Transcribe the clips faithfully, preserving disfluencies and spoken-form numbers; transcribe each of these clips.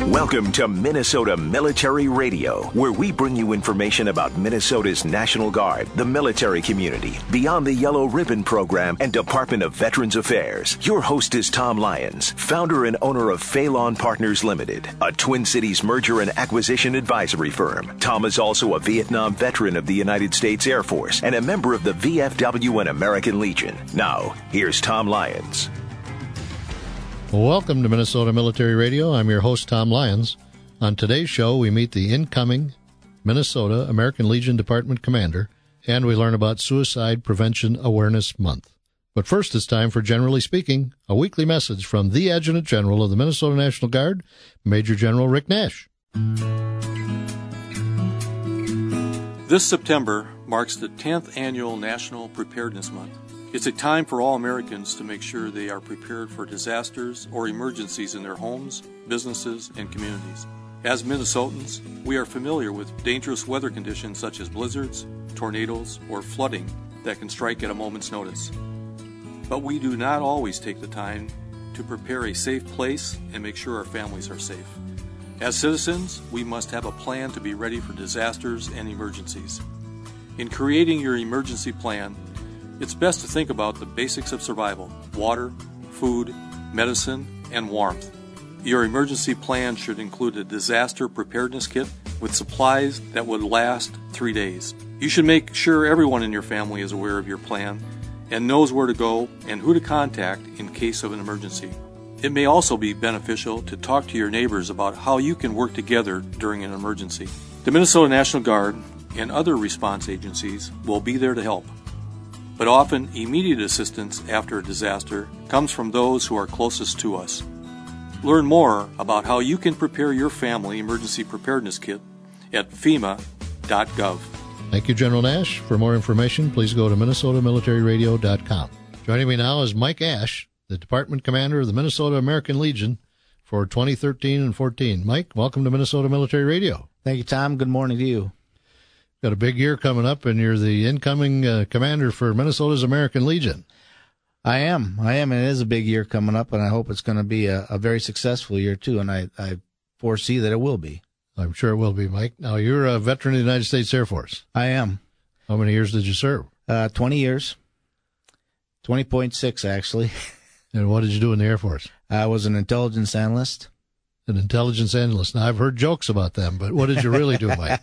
Welcome to Minnesota Military Radio, where we bring you information about Minnesota's National Guard, the military community, Beyond the Yellow Ribbon Program, and Department of Veterans Affairs. Your host is Tom Lyons, founder and owner of Phelan Partners Limited, a Twin Cities merger and acquisition advisory firm. Tom is also a Vietnam veteran of the United States Air Force and a member of the V F W and American Legion. Now, here's Tom Lyons. Welcome to Minnesota Military Radio. I'm your host, Tom Lyons. On today's show, we meet the incoming Minnesota American Legion Department Commander, and we learn about Suicide Prevention Awareness Month. But first, it's time for Generally Speaking, a weekly message from the Adjutant General of the Minnesota National Guard, Major General Rick Nash. This September marks the tenth Annual National Preparedness Month. It's a time for all Americans to make sure they are prepared for disasters or emergencies in their homes, businesses, and communities. As Minnesotans, we are familiar with dangerous weather conditions such as blizzards, tornadoes, or flooding that can strike at a moment's notice. But we do not always take the time to prepare a safe place and make sure our families are safe. As citizens, we must have a plan to be ready for disasters and emergencies. In creating your emergency plan, it's best to think about the basics of survival: water, food, medicine, and warmth. Your emergency plan should include a disaster preparedness kit with supplies that would last three days. You should make sure everyone in your family is aware of your plan and knows where to go and who to contact in case of an emergency. It may also be beneficial to talk to your neighbors about how you can work together during an emergency. The Minnesota National Guard and other response agencies will be there to help. But often, immediate assistance after a disaster comes from those who are closest to us. Learn more about how you can prepare your family emergency preparedness kit at FEMA dot gov. Thank you, General Nash. For more information, please go to Minnesota Military Radio dot com. Joining me now is Mike Ash, the Department Commander of the Minnesota American Legion for twenty thirteen and fourteen. Mike, welcome to Minnesota Military Radio. Thank you, Tom. Good morning to you. Got a big year coming up, and you're the incoming uh, commander for Minnesota's American Legion. I am. I am, and it is a big year coming up, and I hope it's going to be a, a very successful year, too, and I, I foresee that it will be. I'm sure it will be, Mike. Now, you're a veteran of the United States Air Force. I am. How many years did you serve? Uh, twenty years. twenty point six, actually. And what did you do in the Air Force? I was an intelligence analyst. An intelligence analyst. Now, I've heard jokes about them, but what did you really do, Mike?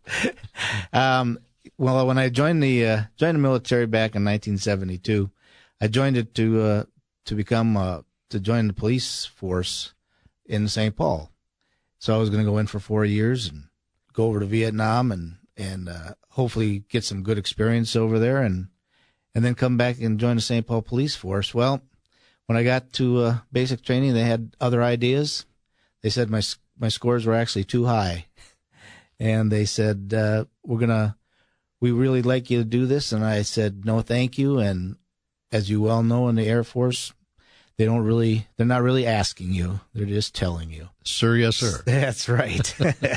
um, well, when I joined the uh, joined the military back in nineteen seventy-two, I joined it to uh, to become uh, to join the police force in Saint Paul. So I was going to go in for four years and go over to Vietnam and and uh, hopefully get some good experience over there, and and then come back and join the Saint Paul police force. Well, when I got to uh, basic training, they had other ideas. They said my my scores were actually too high, and they said uh, we're gonna we really like you to do this, and I said no, thank you. And as you well know, in the Air Force, they don't really they're not really asking you; they're just telling you. Sir, yes, sir. That's right.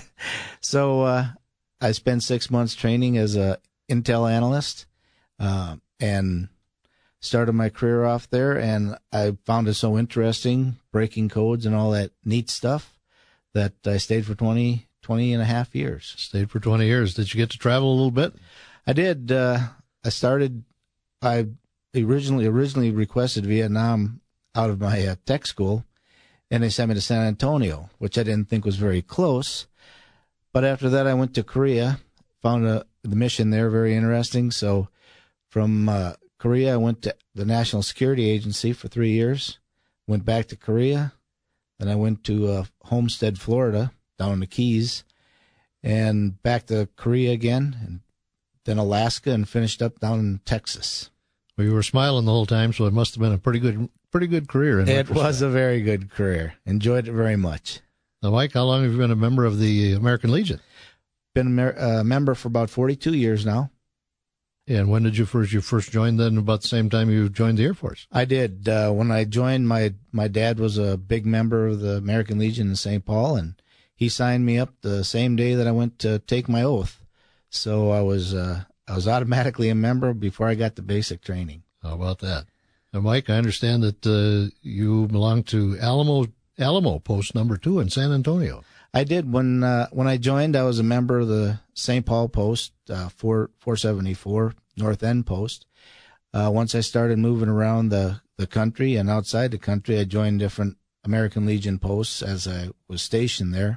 So uh, I spent six months training as a intel analyst, uh, and started my career off there, and I found it so interesting, breaking codes and all that neat stuff, that I stayed for twenty, twenty and a half years. Stayed for twenty years. Did you get to travel a little bit? I did. Uh, I started, I originally originally requested Vietnam out of my uh, tech school, and they sent me to San Antonio, which I didn't think was very close. But after that, I went to Korea, found a, the mission there very interesting. So from uh, Korea, I went to the National Security Agency for three years, went back to Korea, then I went to uh, Homestead, Florida, down in the Keys, and back to Korea again, and then Alaska, and finished up down in Texas. Well, you were smiling the whole time, so it must have been a pretty good pretty good career. In it was a very good career. Enjoyed it very much. Now, Mike, how long have you been a member of the American Legion? Been a uh, member for about forty-two years now. And when did you first you first join? Then about the same time you joined the Air Force. I did. Uh, when I joined, my my dad was a big member of the American Legion in Saint Paul, and he signed me up the same day that I went to take my oath. So I was uh, I was automatically a member before I got the basic training. How about that? Now, Mike, I understand that uh, you belong to Alamo Alamo Post Number Two in San Antonio. I did. When uh, when I joined, I was a member of the Saint Paul Post, uh, four seventy-four North End Post. Uh, once I started moving around the, the country and outside the country, I joined different American Legion posts as I was stationed there.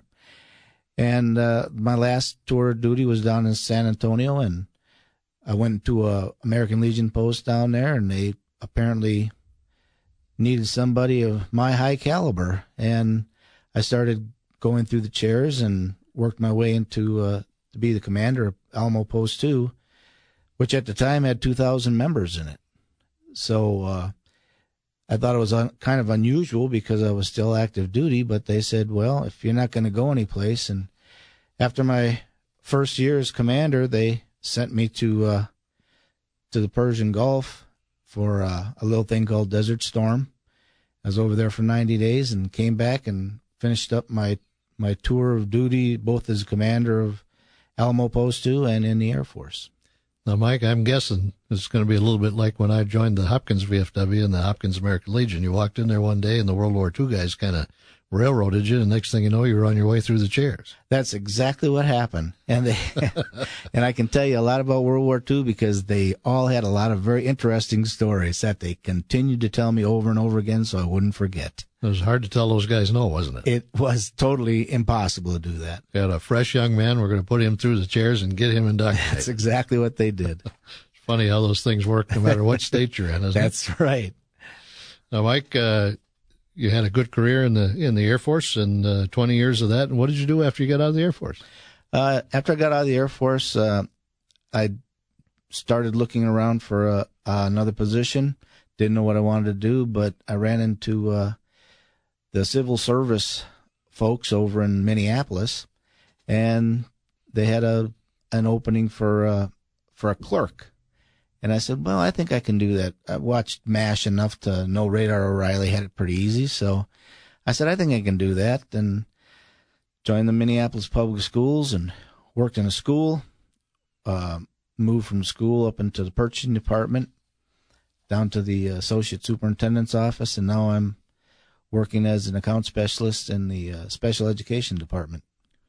And uh, my last tour of duty was down in San Antonio, and I went to a American Legion post down there, and they apparently needed somebody of my high caliber. And I started going through the chairs and worked my way into uh, to be the commander of Alamo Post two, which at the time had two thousand members in it. So uh, I thought it was un- kind of unusual because I was still active duty, but they said, well, if you're not going to go anyplace. And after my first year as commander, they sent me to uh, to the Persian Gulf for uh, a little thing called Desert Storm. I was over there for ninety days and came back and finished up my, my tour of duty, both as commander of Alamo Post two and in the Air Force. Now, Mike, I'm guessing it's going to be a little bit like when I joined the Hopkins V F W and the Hopkins American Legion. You walked in there one day and the World War Two guys kind of railroaded you, and next thing you know, you were on your way through the chairs. That's exactly what happened. And they, and I can tell you a lot about World War Two because they all had a lot of very interesting stories that they continued to tell me over and over again so I wouldn't forget. It was hard to tell those guys no, wasn't it? It was totally impossible to do that. We had a fresh young man. We're going to put him through the chairs and get him indoctrinated. That's exactly what they did. It's funny how those things work no matter what state you're in, isn't That's it? That's right. Now, Mike, uh, you had a good career in the in the Air Force and uh, twenty years of that. And what did you do after you got out of the Air Force? Uh, after I got out of the Air Force, uh, I started looking around for uh, uh, another position. Didn't know what I wanted to do, but I ran into uh, the civil service folks over in Minneapolis, and they had a an opening for uh, for a clerk. And I said, well, I think I can do that. I watched MASH enough to know Radar O'Reilly had it pretty easy. So I said, I think I can do that. And joined the Minneapolis Public Schools and worked in a school, uh, moved from school up into the purchasing department, down to the associate superintendent's office. And now I'm working as an account specialist in the uh, special education department.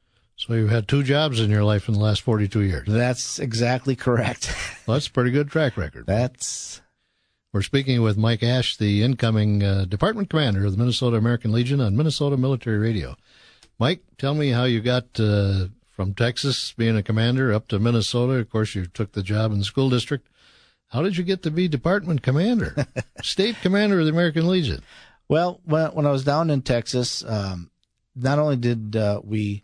So you've had two jobs in your life in the last forty-two years. That's exactly correct. Well, that's a pretty good track record. That's. We're speaking with Mike Ash, the incoming uh, department commander of the Minnesota American Legion on Minnesota Military Radio. Mike, tell me how you got uh, from Texas, being a commander, up to Minnesota. Of course, you took the job in the school district. How did you get to be department commander, state commander of the American Legion? Well, when, when I was down in Texas, um, not only did uh, we...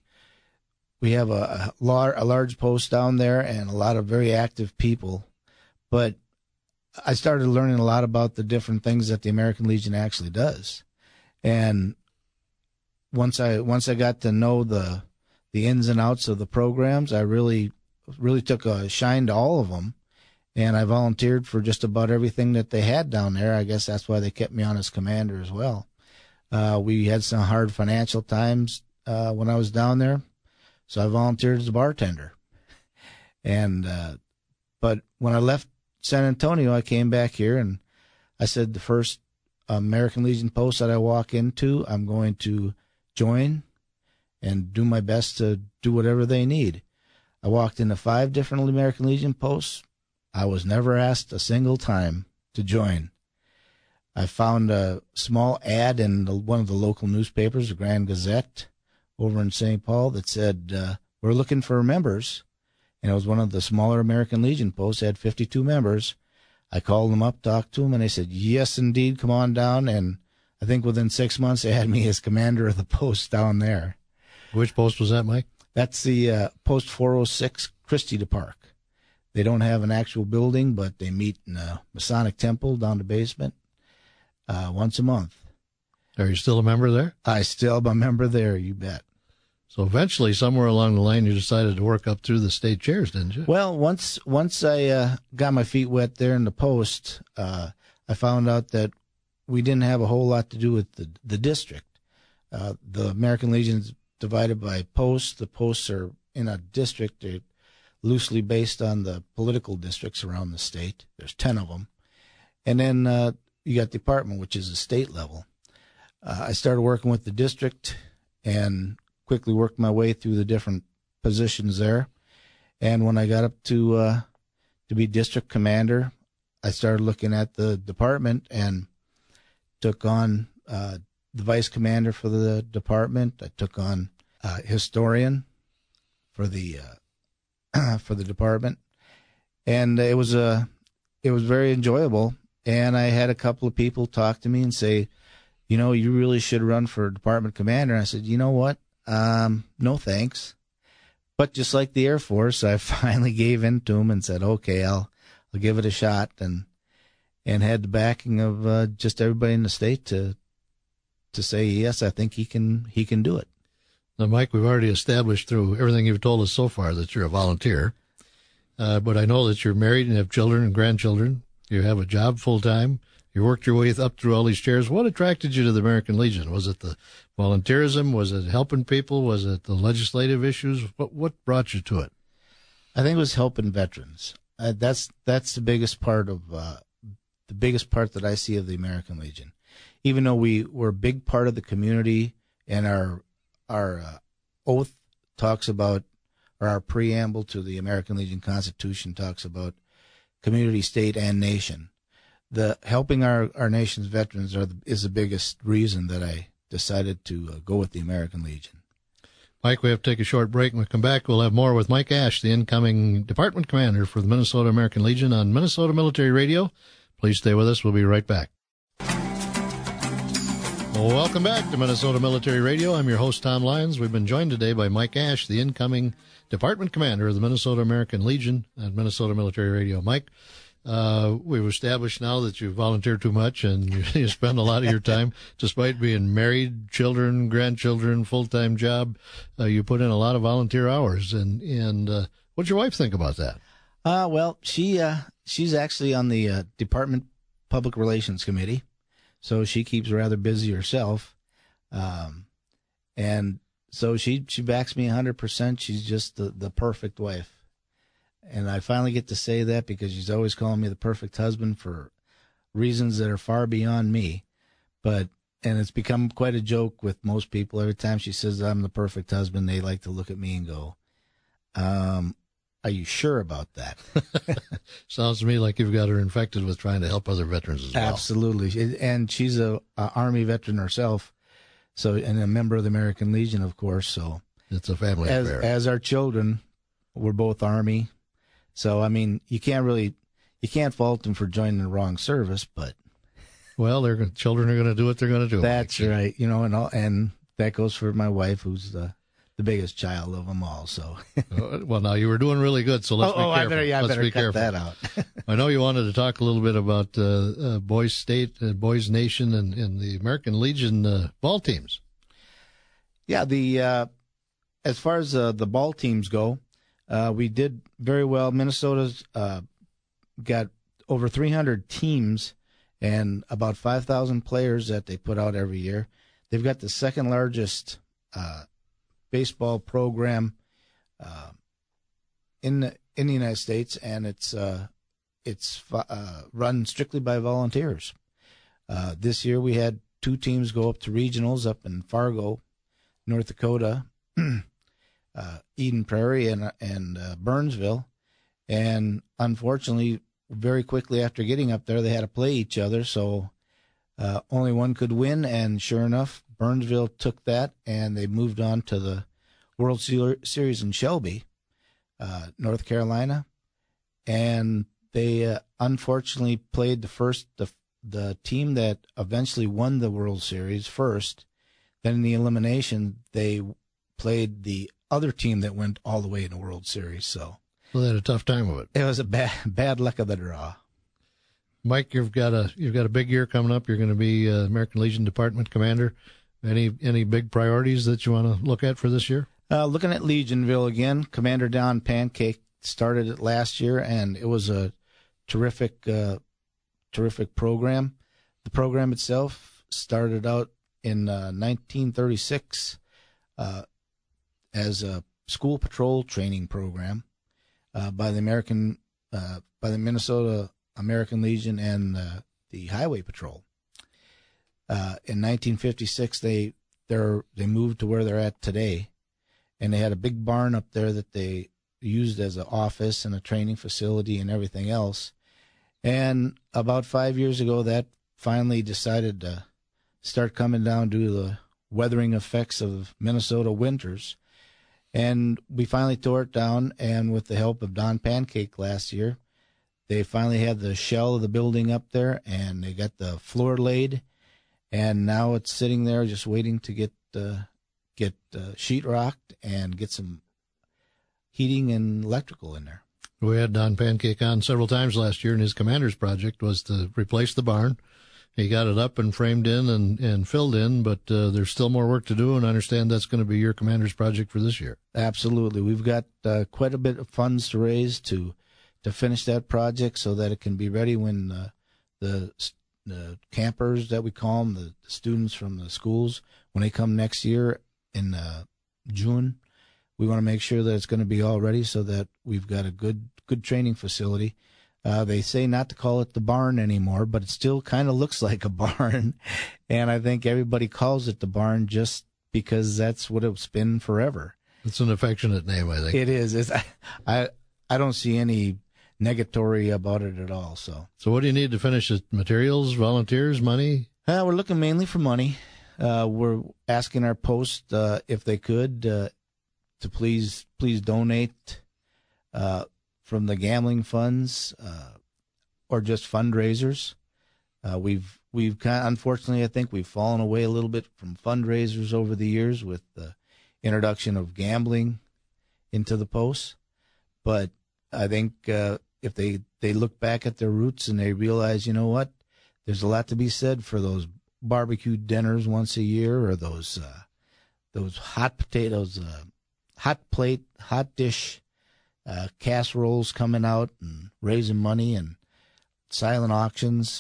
We have a, a, lar- a large post down there and a lot of very active people, but I started learning a lot about the different things that the American Legion actually does. And once I once I got to know the the ins and outs of the programs, I really really took a shine to all of them, and I volunteered for just about everything that they had down there. I guess that's why they kept me on as commander as well. Uh, we had some hard financial times uh, when I was down there. So I volunteered as a bartender. And, uh, but when I left San Antonio, I came back here and I said the first American Legion post that I walk into, I'm going to join and do my best to do whatever they need. I walked into five different American Legion posts. I was never asked a single time to join. I found a small ad in the, one of the local newspapers, the Grand Gazette, over in Saint Paul that said, uh, we're looking for members. And it was one of the smaller American Legion posts, had fifty-two members. I called them up, talked to them, and they said, yes, indeed, come on down. And I think within six months, they had me as commander of the post down there. Which post was that, Mike? That's the uh, Post four oh six, Christie Park. They don't have an actual building, but they meet in a Masonic temple down the basement uh, once a month. Are you still a member there? I still am a member there, you bet. So eventually, somewhere along the line, you decided to work up through the state chairs, didn't you? Well, once once I uh, got my feet wet there in the post, uh, I found out that we didn't have a whole lot to do with the, the district. Uh, the American Legion is divided by posts. The posts are in a district. They're loosely based on the political districts around the state. There's ten of them. And then uh, you got department, which is the state level. uh, I started working with the district and quickly worked my way through the different positions there. And when I got up to uh, to be district commander, I started looking at the department and took on uh, the vice commander for the department. I took on uh, historian for the uh, for the department, and it was a it was very enjoyable. And I had a couple of people talk to me and say, you know, you really should run for department commander. And I said, you know what? Um, no thanks. But just like the Air Force, I finally gave in to them and said, okay, I'll I'll give it a shot, and and had the backing of uh, just everybody in the state to to say, yes, I think he can he can do it. Now, Mike, we've already established through everything you've told us so far that you're a volunteer, uh, but I know that you're married and have children and grandchildren. You have a job full-time. You worked your way up through all these chairs. What attracted you to the American Legion? Was it the volunteerism? Was it helping people? Was it the legislative issues? What what brought you to it? I think it was helping veterans. Uh, that's that's the biggest part of uh, the biggest part that I see of the American Legion. Even though we were a big part of the community, and our our uh, oath talks about, or our preamble to the American Legion Constitution talks about community, state, and nation. The helping our, our nation's veterans are the, is the biggest reason that I decided to uh, go with the American Legion. Mike, we have to take a short break. When we come back, we'll have more with Mike Ash, the incoming department commander for the Minnesota American Legion on Minnesota Military Radio. Please stay with us. We'll be right back. Well, welcome back to Minnesota Military Radio. I'm your host, Tom Lyons. We've been joined today by Mike Ash, the incoming department commander of the Minnesota American Legion at Minnesota Military Radio. Mike, uh, we've established now that you volunteer too much and you, you spend a lot of your time, despite being married, children, grandchildren, full-time job, uh, you put in a lot of volunteer hours. And, and uh, what'd your wife think about that? Uh, well, she uh, she's actually on the uh, Department Public Relations Committee, so she keeps rather busy herself. Um, and so she, she backs me one hundred percent. She's just the, the perfect wife. And I finally get to say that because she's always calling me the perfect husband for reasons that are far beyond me. But, and it's become quite a joke with most people. Every time she says I'm the perfect husband, they like to look at me and go, um, are you sure about that? Sounds to me like you've got her infected with trying to help other veterans as well. Absolutely. And she's a, a Army veteran herself. So, and a member of the American Legion, of course. So it's a family as, affair. As our children, we're both Army. So, I mean, you can't really, you can't fault them for joining the wrong service, but. Well, their children are going to do what they're going to do. That's right. You know, and all, and that goes for my wife, who's the, the biggest child of them all. So. Well, now you were doing really good. So let's oh, be oh, careful. I better, yeah, I let's better be cut careful. that out. I know you wanted to talk a little bit about uh, uh, Boys State, uh, Boys Nation, and, and the American Legion uh, ball teams. Yeah, the uh, as far as uh, the ball teams go, uh, we did very well. Minnesota's uh, got over three hundred teams and about five thousand players that they put out every year. They've got the second largest uh, baseball program uh, in the, in the United States, and it's uh, it's uh, run strictly by volunteers. Uh, this year we had two teams go up to regionals up in Fargo, North Dakota, uh, Eden Prairie, and and uh, Burnsville, and unfortunately, very quickly after getting up there, they had to play each other, so uh, only one could win. And sure enough, Burnsville took that, and they moved on to the World Series in Shelby, uh, North Carolina, and they uh, unfortunately played the first the the team that eventually won the World Series first. Then in the elimination, they played the other team that went all the way in the World Series. So well, they had a tough time of it. It was a bad bad luck of the draw. Mike, you've got a you've got a big year coming up. You're going to be uh, American Legion Department Commander. Any any big priorities that you want to look at for this year? Uh, looking at Legionville again, Commander Don Pancake started it last year, and it was a terrific uh, terrific program. The program itself started out in uh, nineteen thirty-six uh, as a school patrol training program uh, by the American uh, by the Minnesota American Legion and uh, the Highway Patrol. Uh, in nineteen fifty-six, they they're, they moved to where they're at today, and they had a big barn up there that they used as an office and a training facility and everything else. And about five years ago, that finally decided to start coming down due to the weathering effects of Minnesota winters. And we finally tore it down, and with the help of Don Pancake last year, they finally had the shell of the building up there, and they got the floor laid, and now it's sitting there just waiting to get uh, get uh, sheetrocked and get some heating and electrical in there. We had Don Pancake on several times last year, and his commander's project was to replace the barn. He got it up and framed in and, and filled in, but uh, there's still more work to do, and I understand that's going to be your commander's project for this year. Absolutely. We've got uh, quite a bit of funds to raise to to finish that project so that it can be ready when uh, the the campers that we call them, the, the students from the schools, when they come next year in uh, June. We want to make sure that it's going to be all ready so that we've got a good good training facility. Uh, they say not to call it the barn anymore, but it still kind of looks like a barn. And I think everybody calls it the barn just because that's what it's been forever. It's an affectionate name, I think. It is. It's, I I don't see any negatory about it at all. So, so what do you need to finish it? Materials, volunteers, money? Uh, we're looking mainly for money. Uh, we're asking our post uh, if they could uh, to please please donate uh, from the gambling funds uh, or just fundraisers. Uh, we've we've kind of, unfortunately, I think we've fallen away a little bit from fundraisers over the years with the introduction of gambling into the post. But I think uh, if they, they look back at their roots and they realize, you know what, there's a lot to be said for those barbecue dinners once a year, or those uh, those hot potatoes, uh, hot plate, hot dish uh, casseroles coming out and raising money, and silent auctions.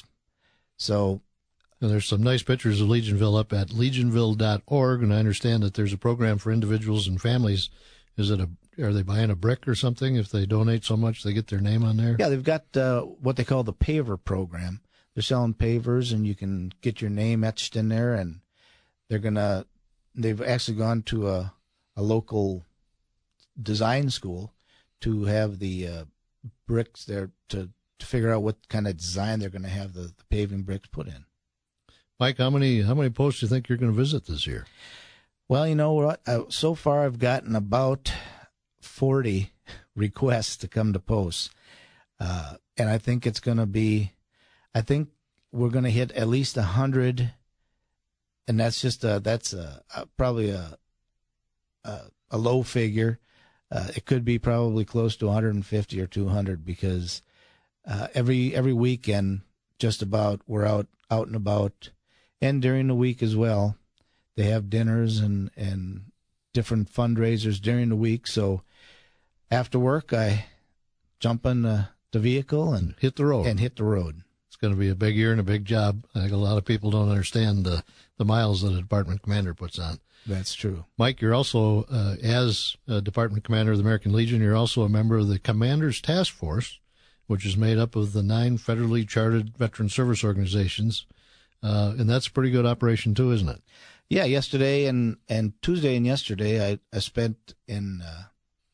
So and there's some nice pictures of Legionville up at legionville dot org, and I understand that there's a program for individuals and families. Is it a Are they buying a brick or something? If they donate so much, they get their name on there? Yeah, they've got uh, what they call the paver program. They're selling pavers, and you can get your name etched in there, and they're going to, they've actually gone to a, a local design school to have the uh, bricks there to, to figure out what kind of design they're going to have the, the paving bricks put in. Mike, how many how many posts do you think you're going to visit this year? Well, you know what? I, so far I've gotten about forty requests to come to posts. Uh, and I think it's going to be, I think we're going to hit at least a hundred. And that's just a, that's a, a probably a, a, a low figure. Uh, it could be probably close to one hundred fifty or two hundred, because uh, every, every weekend, just about, we're out, out and about, and during the week as well. They have dinners and, and different fundraisers during the week. So after work, I jump in the, the vehicle and hit the road. And hit the road. It's going to be a big year and a big job. I think a lot of people don't understand the, the miles that a department commander puts on. That's true. Mike, you're also, uh, as a department commander of the American Legion, you're also a member of the Commanders Task Force, which is made up of the nine federally chartered veteran service organizations. Uh, and that's a pretty good operation too, isn't it? Yeah, yesterday and, and Tuesday and yesterday I, I spent in uh,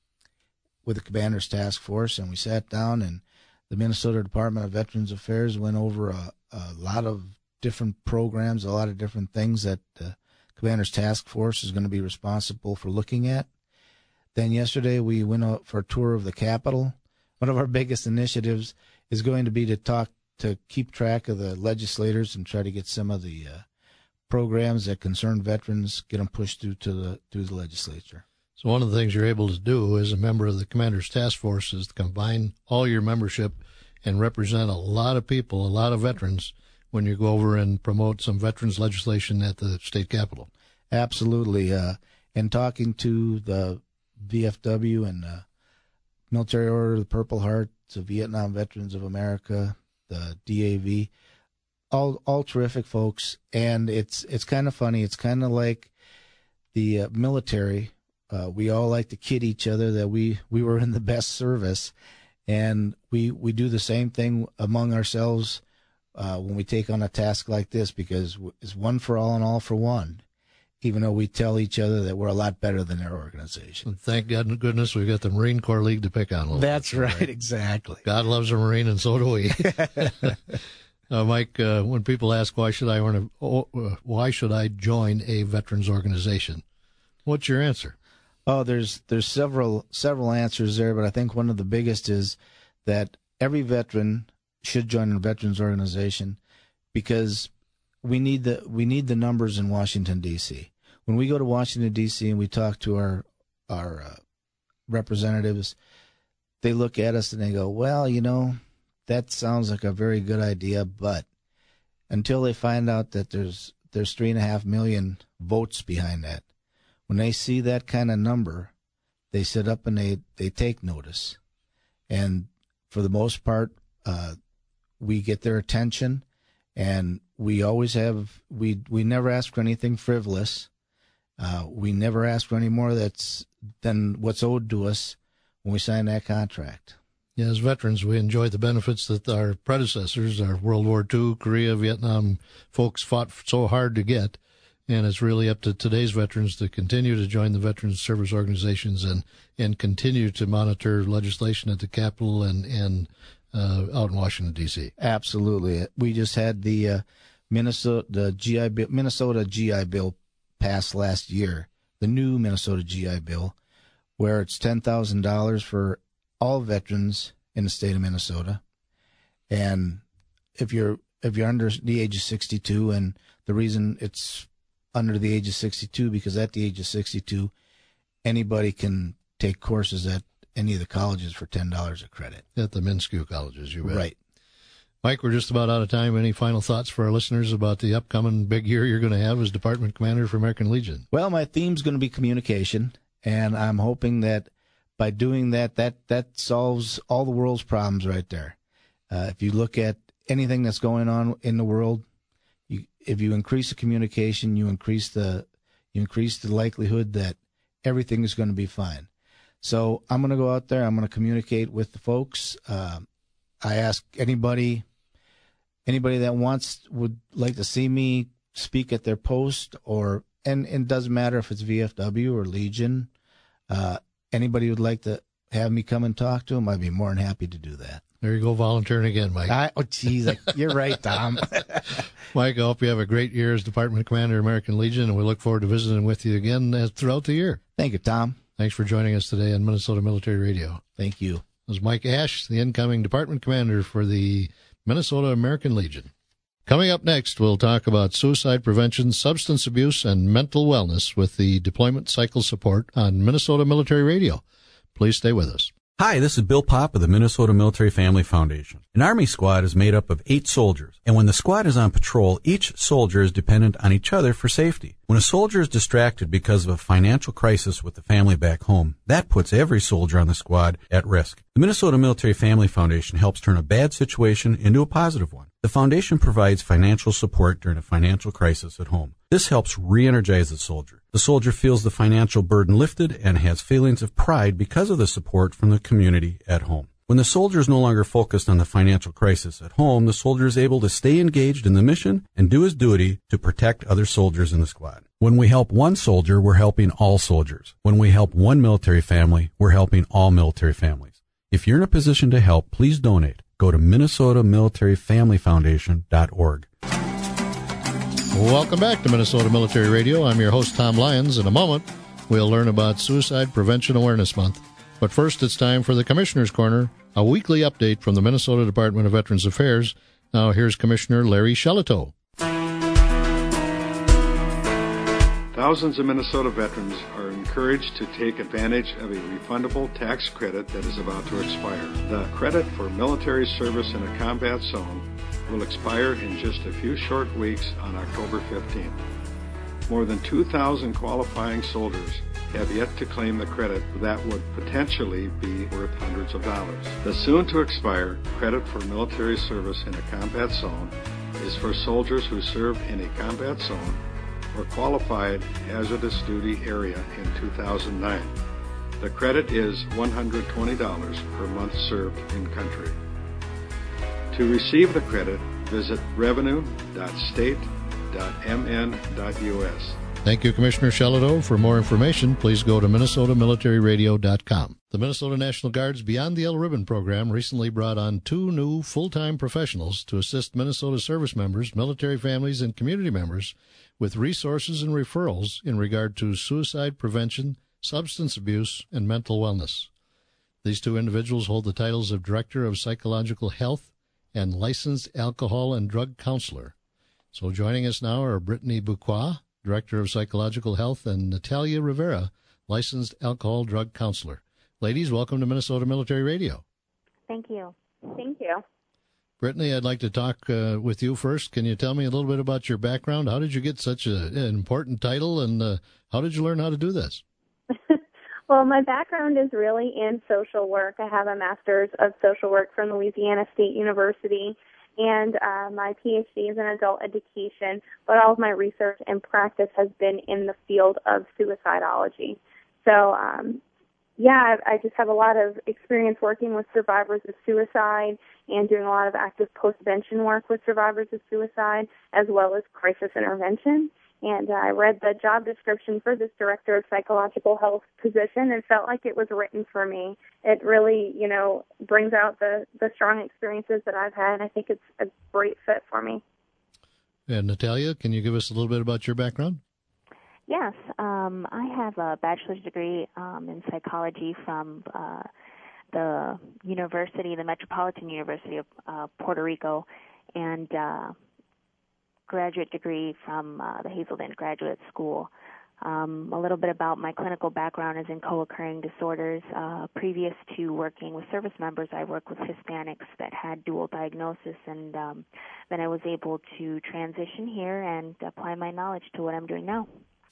with the Commander's Task Force, and we sat down, and the Minnesota Department of Veterans Affairs went over a, a lot of different programs, a lot of different things that the Commander's Task Force is going to be responsible for looking at. Then yesterday we went out for a tour of the Capitol. One of our biggest initiatives is going to be to talk to keep track of the legislators and try to get some of the uh, programs that concern veterans, get them pushed through to the through the legislature. So one of the things you're able to do as a member of the Commander's Task Force is to combine all your membership and represent a lot of people, a lot of veterans, when you go over and promote some veterans legislation at the state capitol. Absolutely. Uh, and talking to the V F W and the Military Order of the Purple Heart, the Vietnam Veterans of America, the D A V, all all terrific folks. And it's it's kind of funny. It's kind of like the uh, military. Uh, we all like to kid each other that we, we were in the best service, and we we do the same thing among ourselves uh, when we take on a task like this, because it's one for all and all for one, even though we tell each other that we're a lot better than their organization. And thank God and goodness we've got the Marine Corps League to pick on a little That's bit, right, right, exactly. God loves a Marine, and so do we. uh, Mike, uh, when people ask why should I want to, uh, why should I join a veterans organization, what's your answer? Oh, there's there's several several answers there, but I think one of the biggest is that every veteran should join a veterans organization, because we need the we need the numbers in Washington, D C When we go to Washington, D C and we talk to our our uh, representatives, they look at us and they go, well, you know, that sounds like a very good idea, but until they find out that there's there's three and a half million votes behind that, when they see that kind of number, they sit up and they, they take notice. And for the most part, uh, we get their attention, and we always have, we we never ask for anything frivolous. Uh, we never ask for any more that's than what's owed to us when we sign that contract. Yeah, as veterans, we enjoy the benefits that our predecessors, our World War Two, Korea, Vietnam folks fought so hard to get. And it's really up to today's veterans to continue to join the veterans service organizations and, and continue to monitor legislation at the Capitol and, and uh, out in Washington, D C Absolutely. We just had the uh, Minnesota the G I Bill, Minnesota G I Bill passed last year, the new Minnesota G I Bill, where it's ten thousand dollars for all veterans in the state of Minnesota. And if you're if you're under the age of sixty-two, and the reason it's under the age of sixty-two, because at the age of sixty-two, anybody can take courses at any of the colleges for ten dollars a credit. At the MnSCU colleges, you bet. Right. Mike, we're just about out of time. Any final thoughts for our listeners about the upcoming big year you're going to have as Department Commander for American Legion? Well, my theme's going to be communication, and I'm hoping that by doing that, that, that solves all the world's problems right there. Uh, if you look at anything that's going on in the world, you, if you increase the communication, you increase the you increase the likelihood that everything is going to be fine. So I'm going to go out there. I'm going to communicate with the folks. Uh, I ask anybody anybody that wants would like to see me speak at their post, or and, and it doesn't matter if it's V F W or Legion. Uh, anybody who would like to have me come and talk to them, I'd be more than happy to do that. There you go, volunteering again, Mike. I, oh, geez, you're right, Tom. Mike, I hope you have a great year as Department Commander, American Legion, and we look forward to visiting with you again uh, throughout the year. Thank you, Tom. Thanks for joining us today on Minnesota Military Radio. Thank you. This is Mike Ash, the incoming Department Commander for the Minnesota American Legion. Coming up next, we'll talk about suicide prevention, substance abuse, and mental wellness with the Deployment Cycle Support on Minnesota Military Radio. Please stay with us. Hi, this is Bill Popp of the Minnesota Military Family Foundation. An Army squad is made up of eight soldiers, and when the squad is on patrol, each soldier is dependent on each other for safety. When a soldier is distracted because of a financial crisis with the family back home, that puts every soldier on the squad at risk. The Minnesota Military Family Foundation helps turn a bad situation into a positive one. The foundation provides financial support during a financial crisis at home. This helps re-energize the soldier. The soldier feels the financial burden lifted and has feelings of pride because of the support from the community at home. When the soldier is no longer focused on the financial crisis at home, the soldier is able to stay engaged in the mission and do his duty to protect other soldiers in the squad. When we help one soldier, we're helping all soldiers. When we help one military family, we're helping all military families. If you're in a position to help, please donate. Go to Minnesota Military Family Foundation dot org. Welcome back to Minnesota Military Radio. I'm your host, Tom Lyons. In a moment, we'll learn about Suicide Prevention Awareness Month. But first, it's time for the Commissioner's Corner, a weekly update from the Minnesota Department of Veterans Affairs. Now, here's Commissioner Larry Shelito. Thousands of Minnesota veterans are encouraged to take advantage of a refundable tax credit that is about to expire. The credit for military service in a combat zone will expire in just a few short weeks on October fifteenth. More than two thousand qualifying soldiers have yet to claim the credit that would potentially be worth hundreds of dollars. The soon-to-expire credit for military service in a combat zone is for soldiers who served in a combat zone or qualified hazardous duty area in two thousand nine. The credit is one hundred twenty dollars per month served in country. To receive the credit, visit revenue dot state dot m n dot u s. Thank you, Commissioner Shelito. For more information, please go to minnesota military radio dot com. The Minnesota National Guard's Beyond the Yellow Ribbon program recently brought on two new full-time professionals to assist Minnesota service members, military families, and community members with resources and referrals in regard to suicide prevention, substance abuse, and mental wellness. These two individuals hold the titles of Director of Psychological Health and Licensed Alcohol and Drug Counselor. So joining us now are Brittany Buquois, Director of Psychological Health, and Natalia Rivera, Licensed Alcohol Drug Counselor. Ladies, welcome to Minnesota Military Radio. Thank you. Thank you. Brittany, I'd like to talk uh, with you first. Can you tell me a little bit about your background? How did you get such a, an important title, and uh, how did you learn how to do this? Well, my background is really in social work. I have a master's of social work from Louisiana State University, and uh, my P H D is in adult education, but all of my research and practice has been in the field of suicidology. So, um, yeah, I, I just have a lot of experience working with survivors of suicide and doing a lot of active postvention work with survivors of suicide, as well as crisis intervention. And uh, I read the job description for this Director of Psychological Health position and felt like it was written for me. It really, you know, brings out the, the strong experiences that I've had, and I think it's a great fit for me. And Natalia, can you give us a little bit about your background? Yes, um, I have a bachelor's degree um, in psychology from uh, the university, the Metropolitan University of uh, Puerto Rico, and uh, graduate degree from uh, the Hazelden Graduate School. Um, a little bit about my clinical background is in co-occurring disorders. Uh, previous to working with service members, I worked with Hispanics that had dual diagnosis, and um, then I was able to transition here and apply my knowledge to what I'm doing now.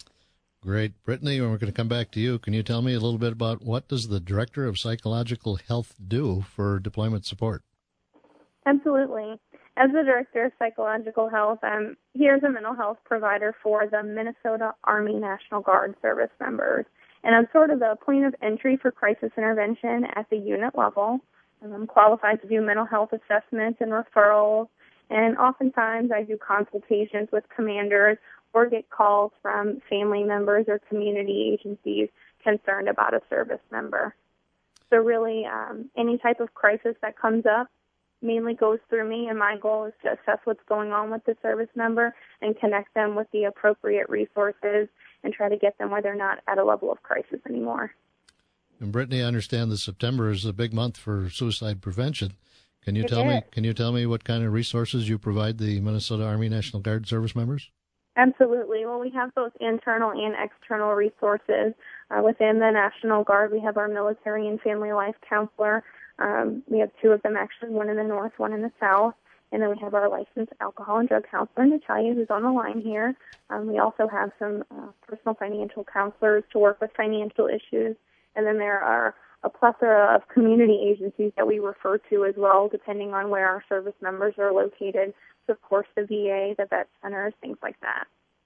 Great. Brittany, we're going to come back to you. Can you tell me a little bit about what does the Director of Psychological Health do for deployment support? Absolutely. As the Director of Psychological Health, I'm here as a mental health provider for the Minnesota Army National Guard service members. And I'm sort of the point of entry for crisis intervention at the unit level. And I'm qualified to do mental health assessments and referrals. And oftentimes I do consultations with commanders or get calls from family members or community agencies concerned about a service member. So really, um, any type of crisis that comes up mainly goes through me, and my goal is to assess what's going on with the service member and connect them with the appropriate resources and try to get them where they're not at a level of crisis anymore. And Brittany, I understand that September is a big month for suicide prevention. Can you It tell is. me? Can you tell me what kind of resources you provide the Minnesota Army National Guard service members? Absolutely. Well, we have both internal and external resources. Uh, within the National Guard, we have our military and family life counselor. Um, we have two of them, actually, one in the north, one in the south. And then we have our licensed alcohol and drug counselor, Natalia, who's on the line here. Um, we also have some uh, personal financial counselors to work with financial issues. And then there are a plethora of community agencies that we refer to as well, depending on where our service members are located. So, of course, the V A, the vet centers, things like that.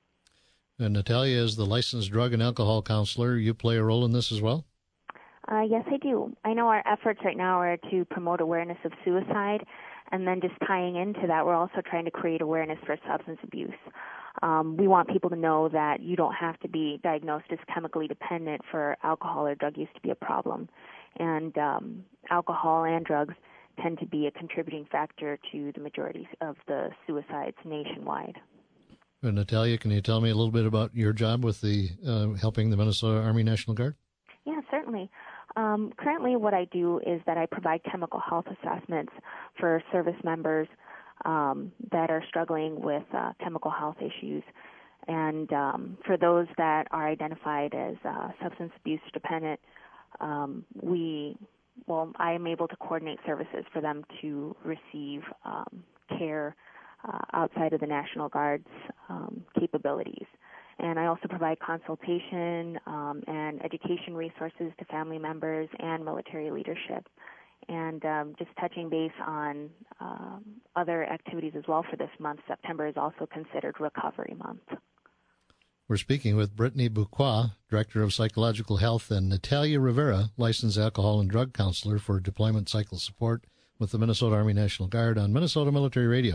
And Natalia, as the licensed drug and alcohol counselor, you play a role in this as well? Uh, yes, I do. I know our efforts right now are to promote awareness of suicide, and then just tying into that, we're also trying to create awareness for substance abuse. Um, we want people to know that you don't have to be diagnosed as chemically dependent for alcohol or drug use to be a problem. And um, alcohol and drugs tend to be a contributing factor to the majority of the suicides nationwide. And Natalia, can you tell me a little bit about your job with the uh, helping the Minnesota Army National Guard? Yeah, certainly. Um, currently what I do is that I provide chemical health assessments for service members um, that are struggling with uh, chemical health issues. And um, for those that are identified as uh, substance abuse dependent, um, we, well, I am able to coordinate services for them to receive um, care uh, outside of the National Guard's um, capabilities. And I also provide consultation um, and education resources to family members and military leadership. And um, just touching base on um, other activities as well for this month, September is also considered Recovery Month. We're speaking with Brittany Buquois, Director of Psychological Health, and Natalia Rivera, Licensed Alcohol and Drug Counselor for Deployment Cycle Support with the Minnesota Army National Guard on Minnesota Military Radio.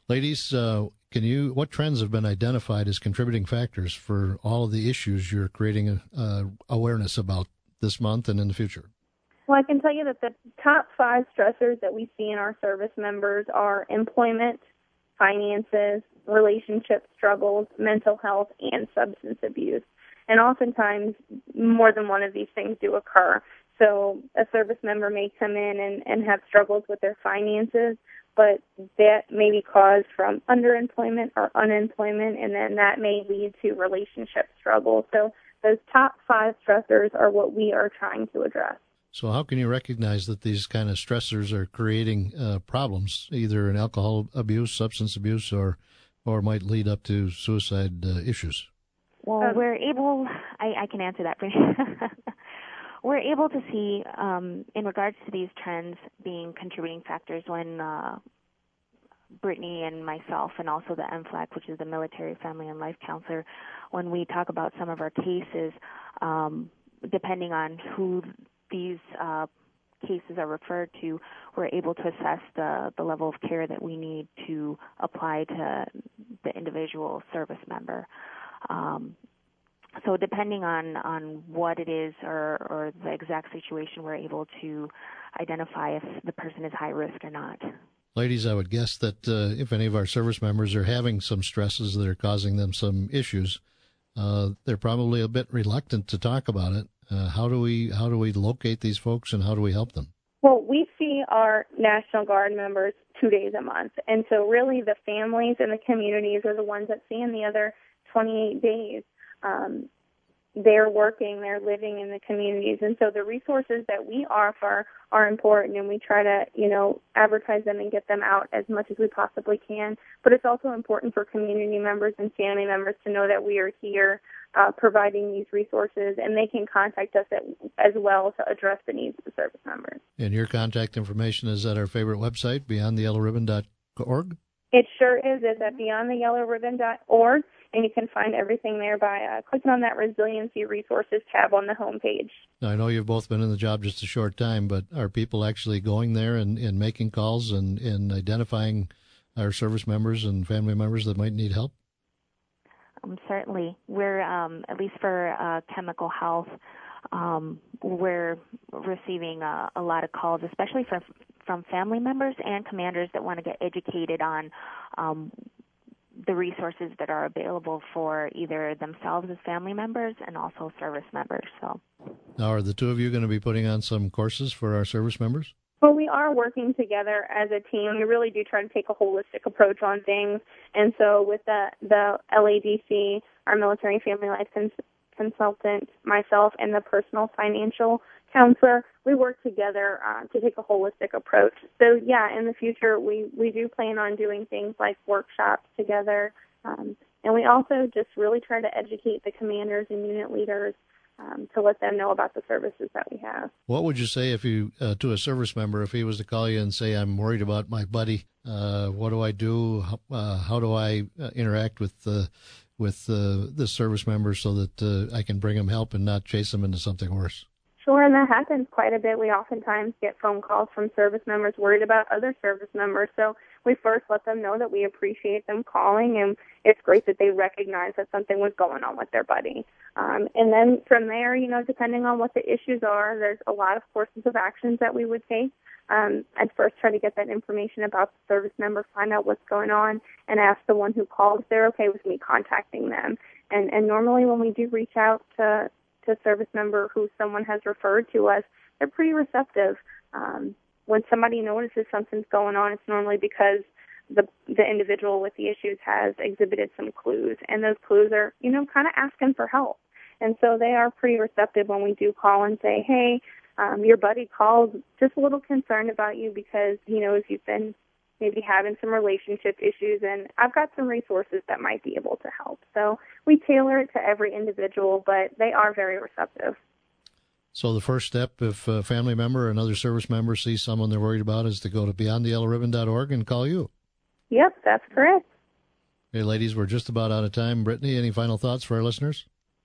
Ladies, uh, can you? What trends have been identified as contributing factors for all of the issues you're creating uh, awareness about this month and in the future? Well, I can tell you that the top five stressors that we see in our service members are employment, finances, relationship struggles, mental health, and substance abuse. And oftentimes, more than one of these things do occur. So a service member may come in and, and have struggles with their finances, but that may be caused from underemployment or unemployment, and then that may lead to relationship struggles. So those top five stressors are what we are trying to address. So how can you recognize that these kind of stressors are creating uh, problems, either in alcohol abuse, substance abuse, or or might lead up to suicide uh, issues? Well, we're able, I, I can answer that for you. We're able to see, um, in regards to these trends being contributing factors, when uh, Brittany and myself, and also the M F L A C, which is the Military, Family, and Life Counselor, when we talk about some of our cases, um, depending on who these uh, cases are referred to, we're able to assess the, the level of care that we need to apply to the individual service member. Um, so depending on, on what it is or, or the exact situation, we're able to identify if the person is high risk or not. Ladies, I would guess that uh, if any of our service members are having some stresses that are causing them some issues, uh, they're probably a bit reluctant to talk about it. Uh, how do we how do we locate these folks, and how do we help them? Well, we see our National Guard members two days a month, and so really the families and the communities are the ones that see in the other twenty-eight days. Um, they're working, they're living in the communities, and so the resources that we offer are important, and we try to, you know, advertise them and get them out as much as we possibly can. But it's also important for community members and family members to know that we are here uh, providing these resources, and they can contact us at, as well to address the needs of the service members. And your contact information is at our favorite website, beyond the yellow ribbon dot org? It sure is. It's at beyond the yellow ribbon dot org, and you can find everything there by uh, clicking on that Resiliency Resources tab on the homepage. Now, I know you've both been in the job just a short time, but are people actually going there and, and making calls and, and identifying our service members and family members that might need help? Um, certainly. We're, um, at least for uh, chemical health, um, we're receiving uh, a lot of calls, especially from from family members and commanders that want to get educated on um, the resources that are available for either themselves as family members and also service members. So, now, are the two of you going to be putting on some courses for our service members? Well, we are working together as a team. We really do try to take a holistic approach on things. And so with the, the L A D C, our Military and Family Life Cons- Consultant, myself, and the Personal Financial Counselor, we work together uh, to take a holistic approach. So, yeah, in the future, we, we do plan on doing things like workshops together. Um, and we also just really try to educate the commanders and unit leaders Um, to let them know about the services that we have. What would you say if you uh, to a service member, if he was to call you and say, I'm worried about my buddy, uh, what do I do? How, uh, how do I uh, interact with uh, with uh, the service member so that uh, I can bring him help and not chase him into something worse? Sure, and that happens quite a bit. We oftentimes get phone calls from service members worried about other service members. So we first let them know that we appreciate them calling, and it's great that they recognize that something was going on with their buddy. Um, and then from there, you know, depending on what the issues are, there's a lot of courses of actions that we would take. Um, I'd first try to get that information about the service member, find out what's going on, and ask the one who called if they're okay with me contacting them. And, and normally when we do reach out to to a service member who someone has referred to us, they're pretty receptive. Um, when somebody notices something's going on, it's normally because the the individual with the issues has exhibited some clues, and those clues are, you know, kind of asking for help. And so they are pretty receptive when we do call and say, hey, um, your buddy called just a little concerned about you because he knows you've been maybe having some relationship issues, and I've got some resources that might be able to help. So we tailor it to every individual, but they are very receptive. So the first step, if a family member or another service member sees someone they're worried about, is to go to beyond the yellow ribbon dot org and call you. Yep, that's correct. Hey, ladies, we're just about out of time. Brittany, any final thoughts for our listeners?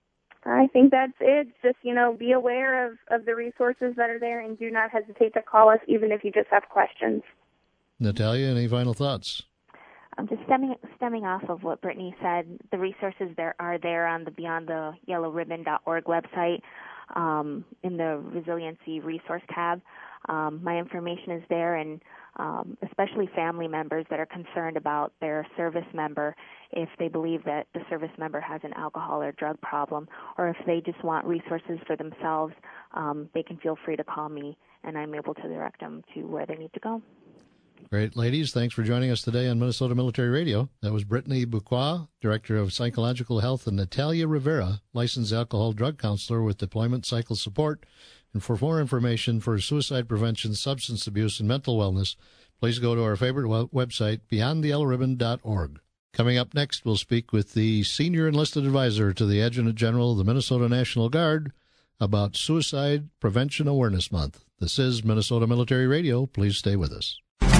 I think that's it. Just, you know, be aware of, of the resources that are there, and do not hesitate to call us even if you just have questions. Natalia, any final thoughts? Um, just stemming, stemming off of what Brittany said, the resources there are there on the beyond the yellow ribbon dot org website um, in the Resiliency Resource tab. Um, my information is there, and um, especially family members that are concerned about their service member, if they believe that the service member has an alcohol or drug problem, or if they just want resources for themselves, um, they can feel free to call me, and I'm able to direct them to where they need to go. Great. Ladies, thanks for joining us today on Minnesota Military Radio. That was Brittany Buquois, Director of Psychological Health, and Natalia Rivera, Licensed Alcohol Drug Counselor with Deployment Cycle Support. And for more information for suicide prevention, substance abuse, and mental wellness, please go to our favorite website, beyond the yellow ribbon dot org. Coming up next, we'll speak with the Senior Enlisted Advisor to the Adjutant General of the Minnesota National Guard about Suicide Prevention Awareness Month. This is Minnesota Military Radio. Please stay with us.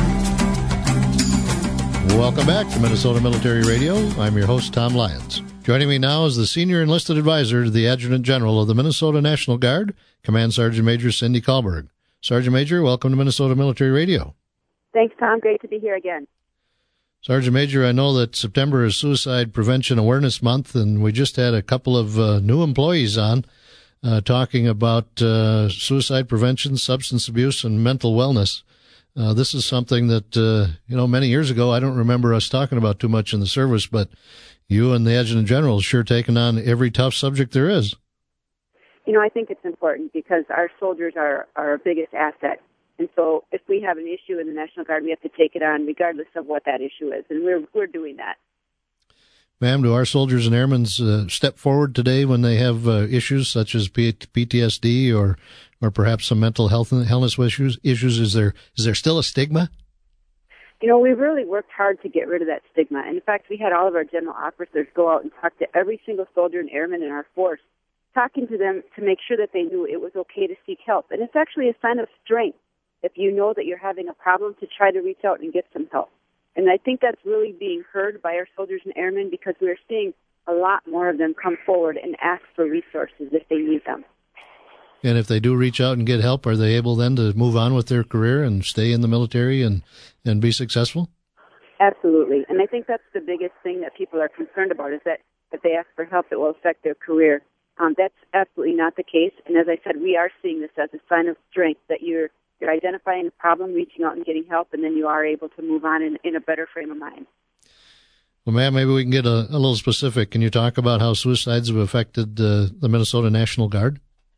Welcome back to Minnesota Military Radio. I'm your host, Tom Lyons. Joining me now is the Senior Enlisted Advisor to the Adjutant General of the Minnesota National Guard, Command Sergeant Major Cindy Kahlberg. Sergeant Major, welcome to Minnesota Military Radio. Thanks, Tom. Great to be here again. Sergeant Major, I know that September is Suicide Prevention Awareness Month, and we just had a couple of uh, new employees on uh, talking about uh, suicide prevention, substance abuse, and mental wellness. Uh, this is something that, uh, you know, many years ago, I don't remember us talking about too much in the service, but you and the Adjutant General sure taken on every tough subject there is. You know, I think it's important because our soldiers are our biggest asset. And so if we have an issue in the National Guard, we have to take it on regardless of what that issue is. And we're we're doing that. Ma'am, do our soldiers and airmen uh, step forward today when they have uh, issues such as P T S D or or perhaps some mental health and illness issues? Issues is there is there still a stigma? You know, we really worked hard to get rid of that stigma. And in fact, we had all of our general officers go out and talk to every single soldier and airman in our force, talking to them to make sure that they knew it was okay to seek help. And it's actually a sign of strength if you know that you're having a problem to try to reach out and get some help. And I think that's really being heard by our soldiers and airmen because we're seeing a lot more of them come forward and ask for resources if they need them. And if they do reach out and get help, are they able then to move on with their career and stay in the military and, and be successful? Absolutely. And I think that's the biggest thing that people are concerned about is that if they ask for help, it will affect their career. Um, that's absolutely not the case. And as I said, we are seeing this as a sign of strength that you're You're identifying the problem, reaching out and getting help, and then you are able to move on in, in a better frame of mind. Well, ma'am, maybe we can get a, a little specific. Can you talk about how suicides have affected uh, the Minnesota National Guard?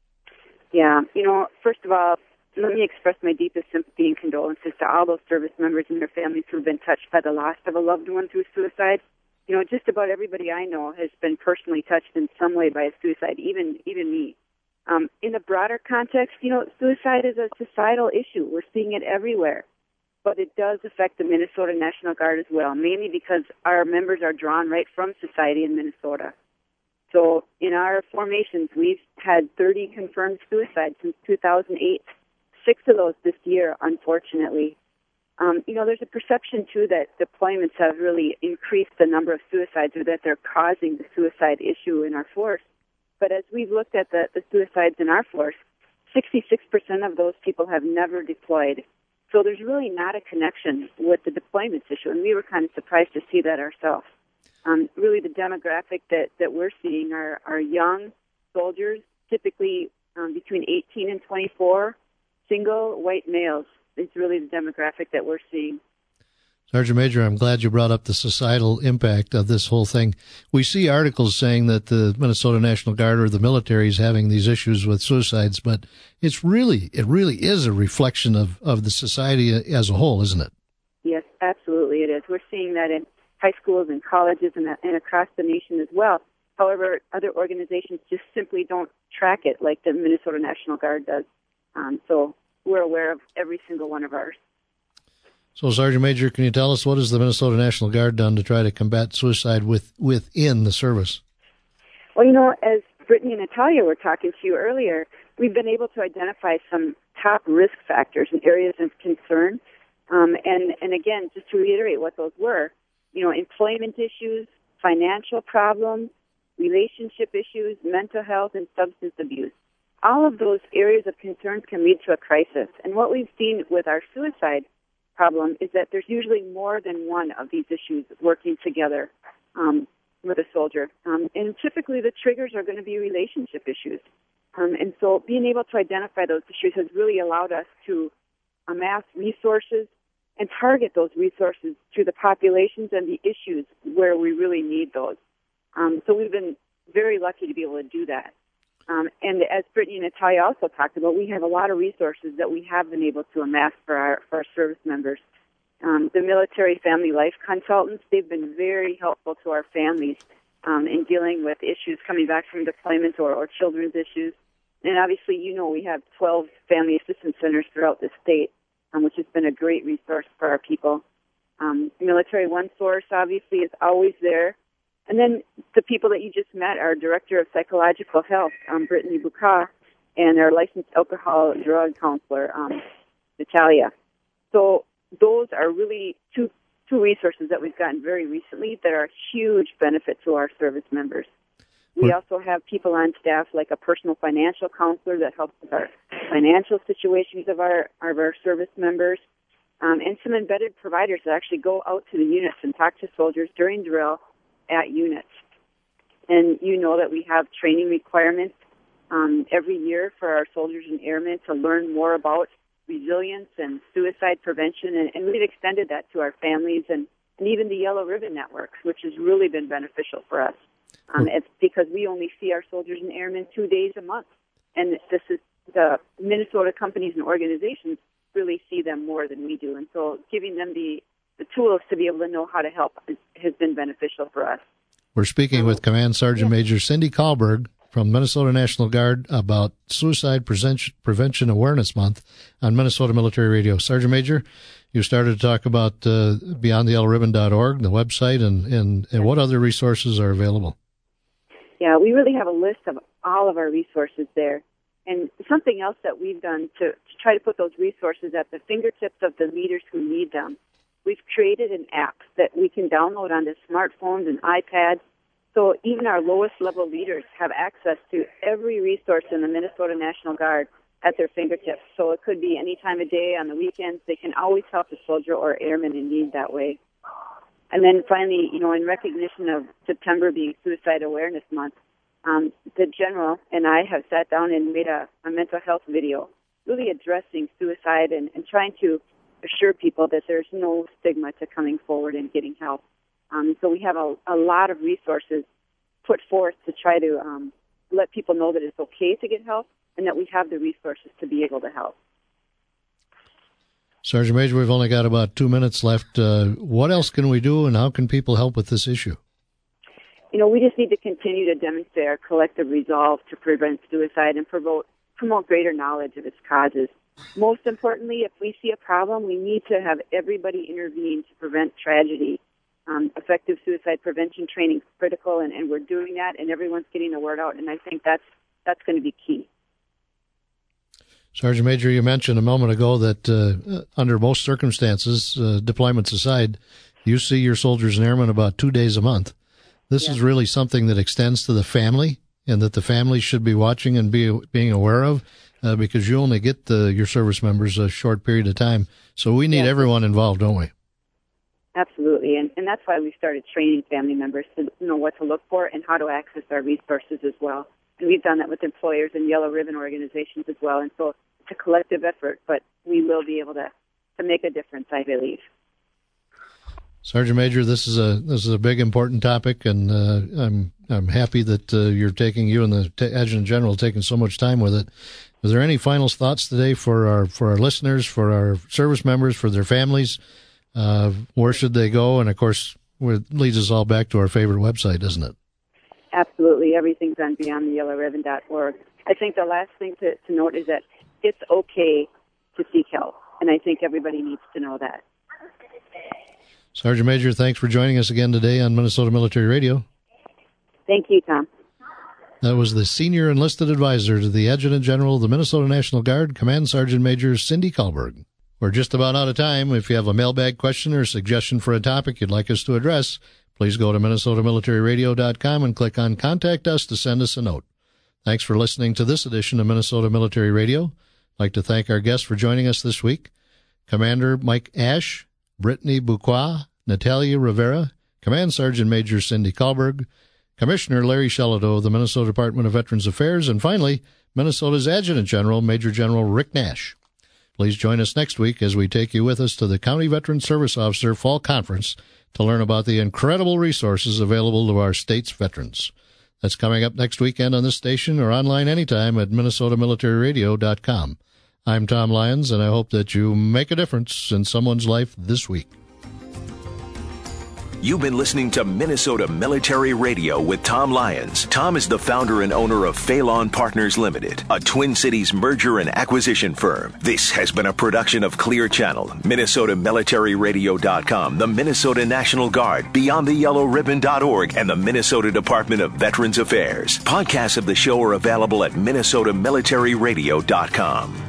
Yeah. You know, first of all, let me express my deepest sympathy and condolences to all those service members and their families who have been touched by the loss of a loved one through suicide. You know, just about everybody I know has been personally touched in some way by a suicide, even even me. Um, in a broader context, you know, suicide is a societal issue. We're seeing it everywhere. But it does affect the Minnesota National Guard as well, mainly because our members are drawn right from society in Minnesota. So in our formations, we've had thirty confirmed suicides since two thousand eight, six of those this year, unfortunately. Um, you know, there's a perception, too, that deployments have really increased the number of suicides or that they're causing the suicide issue in our force. But as we've looked at the, the suicides in our force, sixty-six percent of those people have never deployed. So there's really not a connection with the deployments issue, and we were kind of surprised to see that ourselves. Um, really, the demographic that, that we're seeing are, are young soldiers, typically um, between eighteen and twenty-four, single white males. It's really the demographic that we're seeing. Sergeant Major, I'm glad you brought up the societal impact of this whole thing. We see articles saying that the Minnesota National Guard or the military is having these issues with suicides, but it's really, it really is a reflection of, of the society as a whole, isn't it? Yes, absolutely it is. We're seeing that in high schools and colleges and, and across the nation as well. However, other organizations just simply don't track it like the Minnesota National Guard does. Um, so we're aware of every single one of ours. So, Sergeant Major, can you tell us what has the Minnesota National Guard done to try to combat suicide with, within the service? Well, you know, as Brittany and Natalia were talking to you earlier, we've been able to identify some top risk factors and areas of concern. Um, and, and again, just to reiterate what those were, you know, employment issues, financial problems, relationship issues, mental health, and substance abuse. All of those areas of concerns can lead to a crisis. And what we've seen with our suicide problem is that there's usually more than one of these issues working together um, with a soldier. Um, and typically the triggers are going to be relationship issues. Um, and so being able to identify those issues has really allowed us to amass resources and target those resources to the populations and the issues where we really need those. Um, so we've been very lucky to be able to do that. Um, and as Brittany and Natalia also talked about, we have a lot of resources that we have been able to amass for our, for our service members. Um, the military family life consultants, they've been very helpful to our families um, in dealing with issues coming back from deployment or, or children's issues. And obviously, you know, we have twelve family assistance centers throughout the state, um, which has been a great resource for our people. Um, Military One Source, obviously, is always there. And then the people that you just met, our Director of Psychological Health, um, Brittany Bouca, and our licensed alcohol and drug counselor, um, Natalia. So those are really two two resources that we've gotten very recently that are a huge benefit to our service members. We also have people on staff like a personal financial counselor that helps with our financial situations of our of our service members, um, and some embedded providers that actually go out to the units and talk to soldiers during drill at units. And you know that we have training requirements um, every year for our soldiers and airmen to learn more about resilience and suicide prevention, and, and we've extended that to our families and, and even the Yellow Ribbon Networks, which has really been beneficial for us. Um, it's because we only see our soldiers and airmen two days a month, and this is the Minnesota companies and organizations really see them more than we do, and so giving them the, the tools to be able to know how to help is, has been beneficial for us. We're speaking with Command Sergeant yeah. Major Cindy Kahlberg from Minnesota National Guard about Suicide Prevention, Prevention Awareness Month on Minnesota Military Radio. Sergeant Major, you started to talk about uh, beyond the yellow ribbon dot org, the website, and, and, and what other resources are available? Yeah, we really have a list of all of our resources there. And something else that we've done to, to try to put those resources at the fingertips of the leaders who need them, we've created an app that we can download onto smartphones and iPads. So even our lowest level leaders have access to every resource in the Minnesota National Guard at their fingertips. So it could be any time of day, on the weekends. They can always help a soldier or airman in need that way. And then finally, you know, in recognition of September being Suicide Awareness Month, um, the General and I have sat down and made a, a mental health video really addressing suicide and, and trying to assure people that there's no stigma to coming forward and getting help. Um, so we have a, a lot of resources put forth to try to um, let people know that it's okay to get help and that we have the resources to be able to help. Sergeant Major, we've only got about two minutes left. Uh, what else can we do, and how can people help with this issue? You know, we just need to continue to demonstrate our collective resolve to prevent suicide and promote, promote greater knowledge of its causes. Most importantly, if we see a problem, we need to have everybody intervene to prevent tragedy. Um, effective suicide prevention training is critical, and, and we're doing that, and everyone's getting the word out, and I think that's that's going to be key. Sergeant Major, you mentioned a moment ago that uh, under most circumstances, uh, deployments aside, you see your soldiers and airmen about two days a month. This yeah. is really something that extends to the family, and that the family should be watching and be being aware of, uh, because you only get the, your service members a short period of time. So we need yeah. everyone involved, don't we? Absolutely, and, and that's why we started training family members to know what to look for and how to access our resources as well. And we've done that with employers and Yellow Ribbon organizations as well, and so it's a collective effort, but we will be able to, to make a difference, I believe. Sergeant Major, this is a this is a big, important topic, and uh, I'm I'm happy that uh, you're taking you and the t- Adjutant General taking so much time with it. Is there any final thoughts today for our for our listeners, for our service members, for their families? Uh, where should they go? And of course, it leads us all back to our favorite website, doesn't it? Absolutely, everything's on beyond the yellow ribbon dot org. I think the last thing to, to note is that it's okay to seek help, and I think everybody needs to know that. Sergeant Major, thanks for joining us again today on Minnesota Military Radio. Thank you, Tom. That was the Senior Enlisted Advisor to the Adjutant General of the Minnesota National Guard, Command Sergeant Major Cindy Kahlberg. We're just about out of time. If you have a mailbag question or suggestion for a topic you'd like us to address, please go to Minnesota Military Radio dot com and click on Contact Us to send us a note. Thanks for listening to this edition of Minnesota Military Radio. I'd like to thank our guests for joining us this week. Commander Mike Ash, Brittany Buquois, Natalia Rivera, Command Sergeant Major Cindy Kahlberg, Commissioner Larry Shelito of the Minnesota Department of Veterans Affairs, and finally, Minnesota's Adjutant General, Major General Rick Nash. Please join us next week as we take you with us to the County Veteran Service Officer Fall Conference to learn about the incredible resources available to our state's veterans. That's coming up next weekend on this station or online anytime at minnesota military radio dot com. I'm Tom Lyons, and I hope that you make a difference in someone's life this week. You've been listening to Minnesota Military Radio with Tom Lyons. Tom is the founder and owner of Phelan Partners Limited, a Twin Cities merger and acquisition firm. This has been a production of Clear Channel, minnesota military radio dot com, the Minnesota National Guard, beyond the yellow ribbon dot org, and the Minnesota Department of Veterans Affairs. Podcasts of the show are available at minnesota military radio dot com.